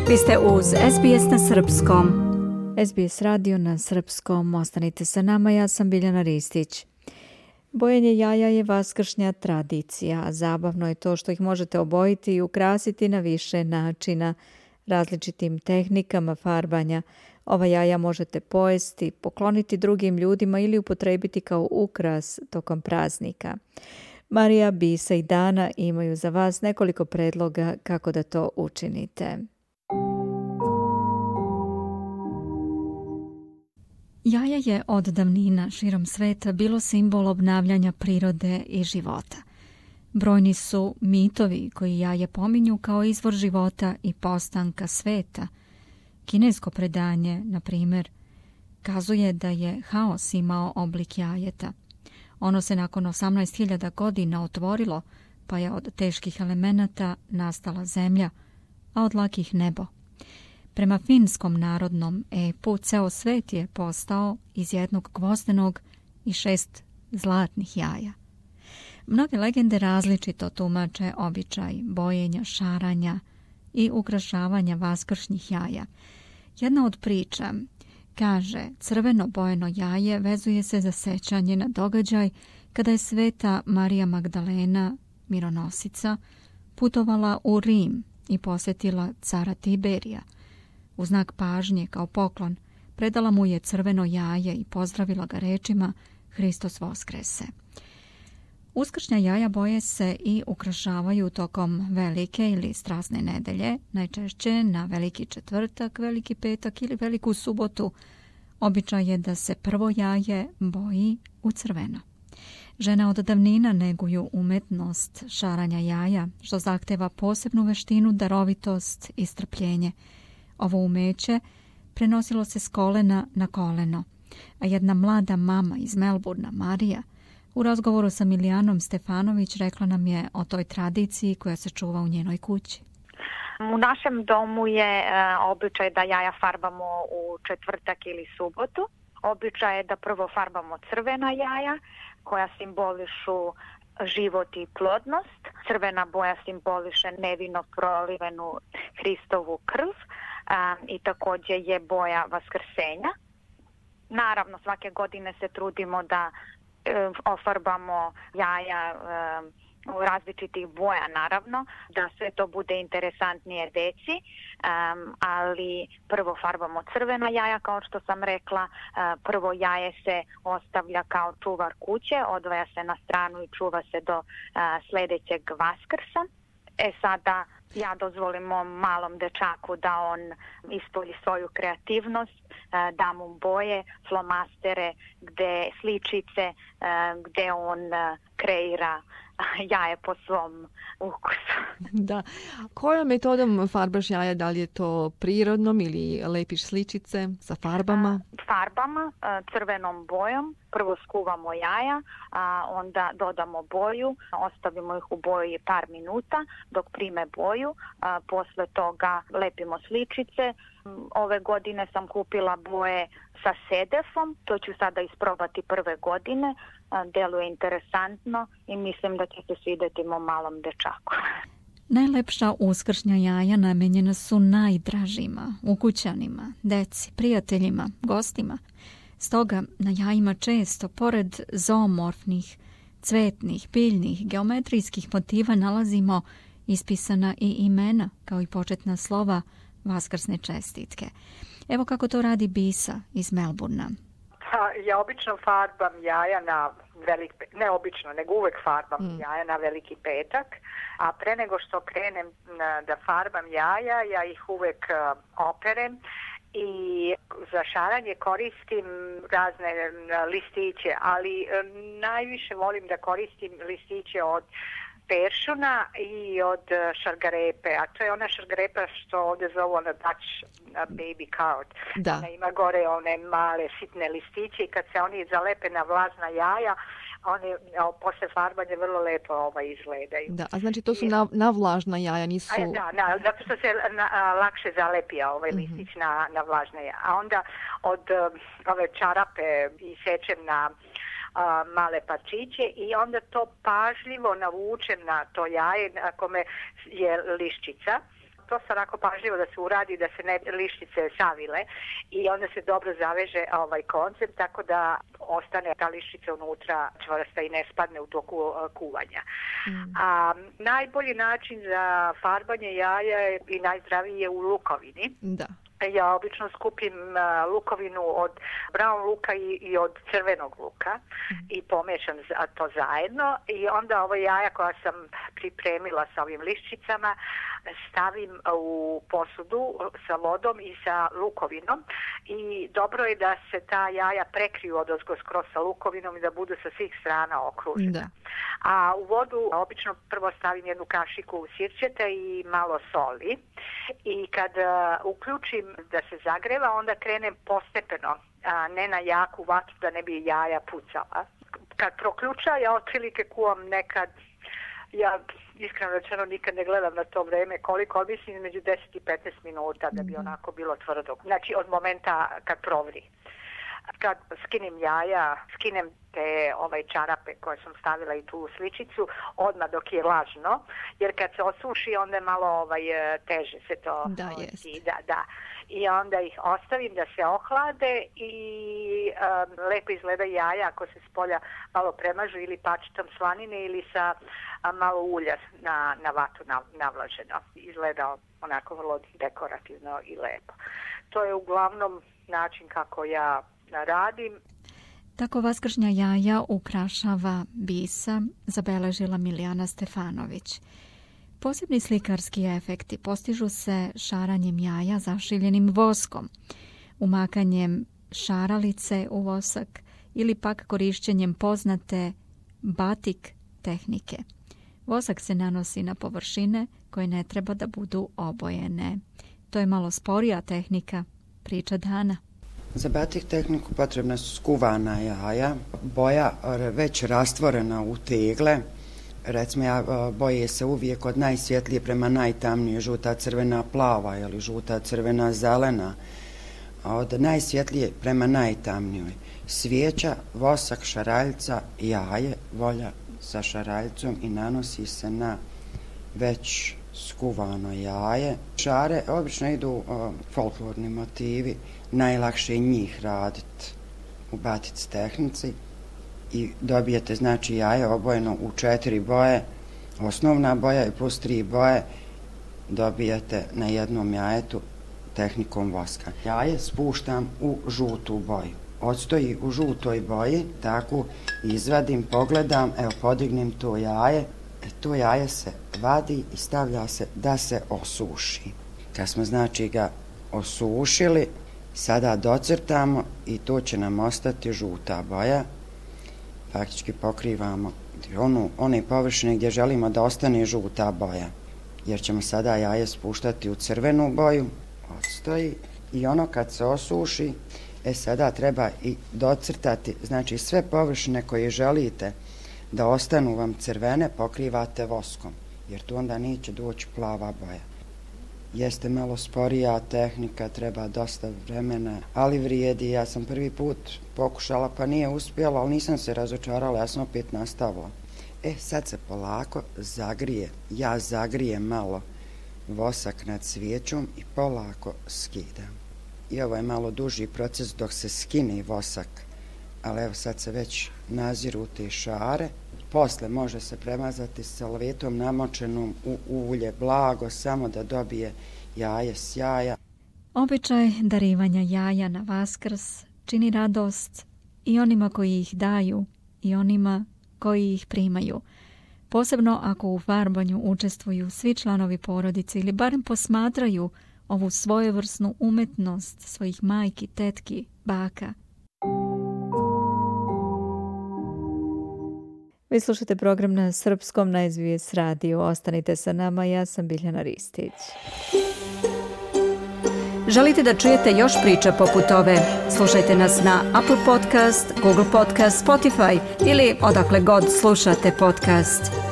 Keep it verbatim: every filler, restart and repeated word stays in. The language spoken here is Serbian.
Vi ste uz S B S na srpskom. S B S radio na srpskom. Ostanite sa nama, ja sam Biljana Ristić. Bojenje jaja je vaskršnja tradicija, a zabavno je to što ih možete obojiti i ukrasiti na više načina, različitim tehnikama farbanja. Ova jaja možete pojesti, pokloniti drugim ljudima ili upotrebiti kao ukras tokom praznika. Marija, Bisa i Dana imaju za vas nekoliko predloga kako da to učinite. Jaje je od davnina širom sveta bilo simbol obnavljanja prirode i života. Brojni su mitovi koji jaje pominju kao izvor života i postanka sveta. Kinesko predanje, na primjer, kazuje da je haos imao oblik jajeta. Ono se nakon osamnaest hiljada godina otvorilo, pa je od teških elemenata nastala zemlja, a od lakih nebo. Prema finskom narodnom epu, ceo svet je postao iz jednog gvozdenog i šest zlatnih jaja. Mnoge legende različito tumače običaj bojenja, šaranja i ukrašavanja vaskršnjih jaja. Jedna od priča kaže, crveno bojeno jaje vezuje se za sećanje na događaj kada je sveta Marija Magdalena, mironosica, putovala u Rim i posjetila cara Tiberija. U znak pažnje kao poklon predala mu je crveno jaje i pozdravila ga rečima Hristos Voskrese. Uskršnja jaja boje se i ukrašavaju tokom velike ili strasne nedelje, najčešće na veliki četvrtak, veliki petak ili veliku subotu. Običaj je da se prvo jaje boji u crveno. Žene od davnina neguju umetnost šaranja jaja, što zahteva posebnu veštinu, darovitost i strpljenje. Ovo umeće prenosilo se s kolena na koleno, a jedna mlada mama iz Melburna, Marija, u razgovoru sa Milijanom Stefanović rekla nam je o toj tradiciji koja se čuva u njenoj kući. U našem domu je e, običaj da jaja farbamo u četvrtak ili subotu. Običaj je da prvo farbamo crvena jaja koja simbolišu život i plodnost. Crvena boja simboliše nevino prolivenu Hristovu krv a, i također je boja vaskrsenja. Naravno, svake godine se trudimo da e, ofarbamo jaja e, u različitih boja, naravno, da sve to bude interesantnije deci, um, ali prvo farbamo crvena jaja, kao što sam rekla, uh, prvo jaje se ostavlja kao čuvar kuće, odvaja se na stranu i čuva se do uh, sljedećeg Vaskrsa. E sada ja dozvolim mom malom dečaku da on ispolji svoju kreativnost, uh, da mu boje, flomastere, gde sličice, uh, gde on uh, kreira jaje po svom ukusu. Da. Kojom metodom farbaš jaja? Da li je to prirodnom ili lepiš sličice sa farbama? Farbama, crvenom bojom. Prvo skuvamo jaja, a onda dodamo boju, ostavimo ih u boji par minuta dok prime boju. A posle toga lepimo sličice. Ove godine sam kupila boje sa sedefom, to ću sada isprobati prve godine. Deluje interesantno i mislim da će se svidjeti mom malom dečaku. Najlepša uskršnja jaja namenjena su najdražima, ukućanima, deci, prijateljima, gostima. Stoga na jajima često, pored zoomorfnih, cvetnih, biljnih, geometrijskih motiva nalazimo ispisana i imena, kao i početna slova vaskrsne čestitke. Evo kako to radi Bisa iz Melburna. Pa, ja obično farbam jaja na velik, ne obično, nego uvek farbam mm. jaja na veliki petak, a pre nego što krenem na, da farbam jaja, ja ih uvek uh, operem i za šaranje koristim razne uh, listiće, ali uh, najviše volim da koristim listiće od peršuna i od šargarepe, a to je ona šargarepa što ovdje zovu ona Dutch baby carrot. Da. Ona ima gore one male sitne listiće i kad se oni zalepe na vlažna jaja, oni o, posle farbanja vrlo lepo ovaj, izgledaju. Da, a znači to su na, na vlažna jaja, nisu... A, da, na, zato što se na, a, lakše zalepija ovaj mm-hmm. listić na, na vlažna jaja. A onda od um, ove čarape isečem na a, male parčiće i onda to pažljivo navučem na to jaje na kome je liščica. to se onako pažljivo da se uradi, da se ne lišnice savile i onda se dobro zaveže ovaj koncept tako da ostane ta lišnica unutra čvrsta i ne spadne u toku kuvanja. Mm. A najbolji način za farbanje jaja je i najzdraviji je u lukovini. Da. Ja obično skupim uh, lukovinu od brown luka i, i od crvenog luka mm. i pomiješam to zajedno i onda ovo jaja koja sam pripremila sa ovim lišćicama stavim u posudu sa vodom i sa lukovinom i dobro je da se ta jaja prekriju odozgo skroz sa lukovinom i da budu sa svih strana okružena. Da. A u vodu obično prvo stavim jednu kašiku sirćeta i malo soli i kad uh, uključim da se zagreva onda krenem postepeno, a ne na jaku vatru da ne bi jaja pucala. Kad proključa ja otprilike kuvam nekad, ja iskreno rečeno nikad ne gledam na to vreme koliko, ali mislim između deset i petnaest minuta da bi onako bilo tvrdo. Znači od momenta kad provri. Kad skinem jaja, skinem te ovaj čarape koje sam stavila i tu sličicu odmah dok je vlažno, jer kad se osuši onda je malo ovaj, teže se to da, da, da. I onda ih ostavim da se ohlade i um, lepo izgleda jaja ako se s polja malo premažu ili pačitom slanine ili sa a, malo ulja na, na vatu navlaženo. Izgleda onako vrlo dekorativno i lepo. To je uglavnom način kako ja radim. Tako vaskršnja jaja ukrašava bisa, zabeležila Milijana Stefanović. Posebni slikarski efekti postižu se šaranjem jaja zašivljenim voskom, umakanjem šaralice u vosak ili pak korišćenjem poznate batik tehnike. Vosak se nanosi na površine koje ne treba da budu obojene. To je malo sporija tehnika, priča Dana. Za batik tehniku potrebna su skuvana jaja, boja već rastvorena u tegle. Recimo, ja, boje se uvijek od najsvjetlije prema najtamnije, žuta, crvena, plava ili žuta, crvena, zelena. A od najsvjetlije prema najtamnijoj. Svijeća, vosak, šaraljca, jaje, volja sa šaraljcom i nanosi se na već skuvano jaje. Šare obično idu o, folklorni motivi, najlakše je njih raditi u batici tehnici i dobijete znači jaje obojeno u četiri boje, osnovna boja i plus tri boje dobijete na jednom jajetu tehnikom voska. Jaje spuštam u žutu boju. Odstoji u žutoj boji, tako izvadim, pogledam, evo podignem to jaje, e, to jaje se vadi i stavlja se da se osuši. Kad smo znači ga osušili, sada docrtamo i to će nam ostati žuta boja. Faktički pokrivamo onu, one površine gdje želimo da ostane žuta boja. Jer ćemo sada jaje spuštati u crvenu boju, odstoji i ono kad se osuši, e sada treba i docrtati, znači sve površine koje želite da ostanu vam crvene pokrivate voskom, jer tu onda neće doći plava boja. Jeste malo sporija tehnika, treba dosta vremena, ali vrijedi. Ja sam prvi put pokušala pa nije uspjela, ali nisam se razočarala, ja sam opet nastavila. E, sad se polako zagrije, ja zagrijem malo vosak nad svijećom i polako skidam. I ovo je malo duži proces dok se skine vosak, ali evo sad se već naziru te šare. Posle može se premazati salvetom namočenom u ulje blago, samo da dobije jaje s jaja. Običaj darivanja jaja na Vaskrs čini radost i onima koji ih daju i onima koji ih primaju. Posebno ako u farbanju učestvuju svi članovi porodice ili barem posmatraju ovu svojevrsnu umetnost svojih majki, tetki, baka. Vi slušate program na srpskom na S B S radiju. Ostanite sa nama, ja sam Biljana Ristić. Želite da čujete još priča poput ove? Slušajte nas na Apple Podcast, Google Podcast, Spotify ili odakle god slušate podcast.